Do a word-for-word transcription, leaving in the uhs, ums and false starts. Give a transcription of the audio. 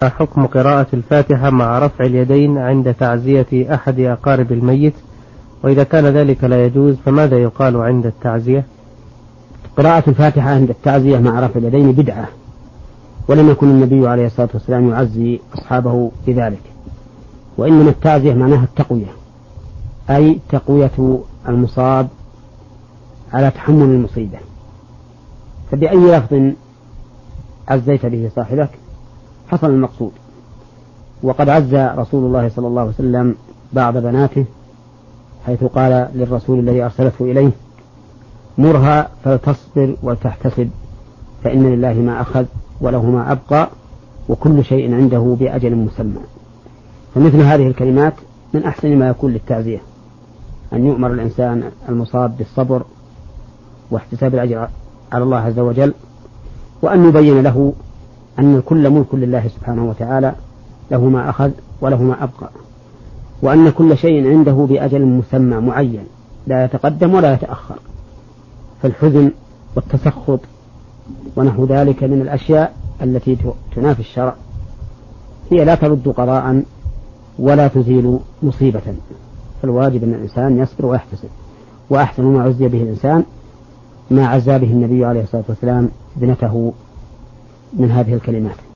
حكم قراءة الفاتحة مع رفع اليدين عند تعزية أحد أقارب الميت، وإذا كان ذلك لا يجوز فماذا يقال عند التعزية؟ قراءة الفاتحة عند التعزية مع رفع اليدين بدعة، ولم يكن النبي عليه الصلاة والسلام يعزي أصحابه بذلك، وإنما التعزية معناها التقوية، أي تقوية المصاب على تحمل المصيبة. فبأي لفظ عزيت به صاحبك حصل المقصود. وقد عز رسول الله صلى الله عليه وسلم بعض بناته، حيث قال للرسول الذي أرسلته إليه: مرها فلتصبر وتحتسب، فإن لله ما أخذ وله ما أبقى وكل شيء عنده بأجل مسمى. فمثل هذه الكلمات من أحسن ما يكون للتعزية، أن يؤمر الإنسان المصاب بالصبر واحتساب الأجر على الله عز وجل، وأن يبين له أن كل ملك لله سبحانه وتعالى، له ما أخذ وله ما أبقى، وأن كل شيء عنده بأجل مسمى معين لا يتقدم ولا يتأخر. فالحزن والتسخط ونحو ذلك من الأشياء التي تنافي الشرع هي لا ترد قضاء ولا تزيل مصيبة، فالواجب أن الإنسان يصبر ويحتسب. وأحسن ما عزي به الإنسان ما عزى به النبي عليه الصلاة والسلام ابنته من هذه الكلمات.